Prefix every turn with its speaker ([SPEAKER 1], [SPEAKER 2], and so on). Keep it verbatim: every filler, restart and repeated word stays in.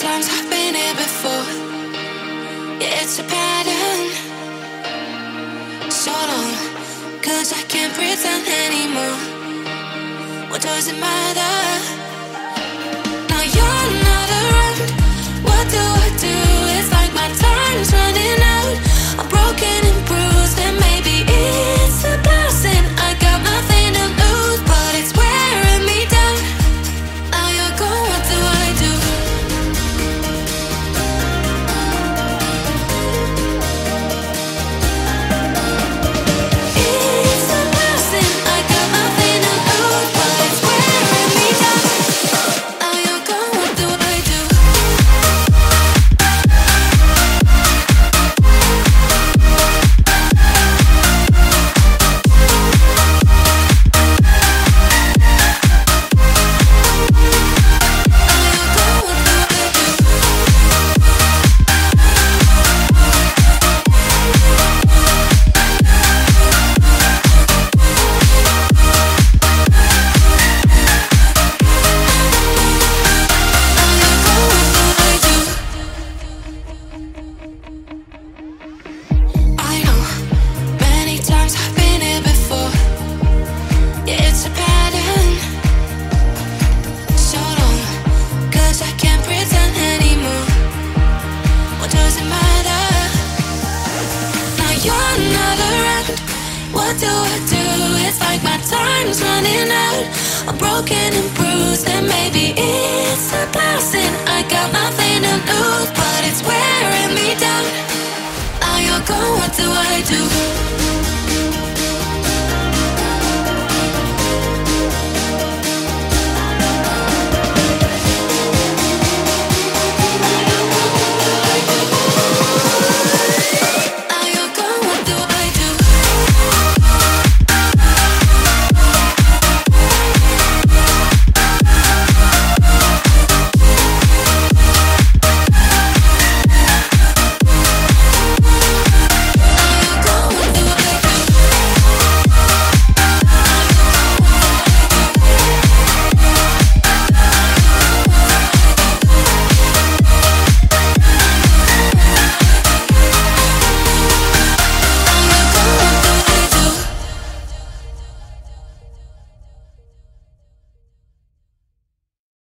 [SPEAKER 1] times I've been here before. Yeah, it's a pattern. So long, cause I can't pretend anymore. What does it matter? Now you're not around. What do I do? It's like my time's running out. I'm broken and bruised, and maybe it's a blessing. I got nothing to lose, but it's wearing me down. Now you're gone, what do I do? It's a blessing. I got nothing to lose, but it's wearing me down. Now you're gone, what do I do? What do I do? It's like my time's running out. I'm broken and bruised, and maybe it's a blessing. I got nothing to lose, but it's wearing me down. Now you're gone, what do I do?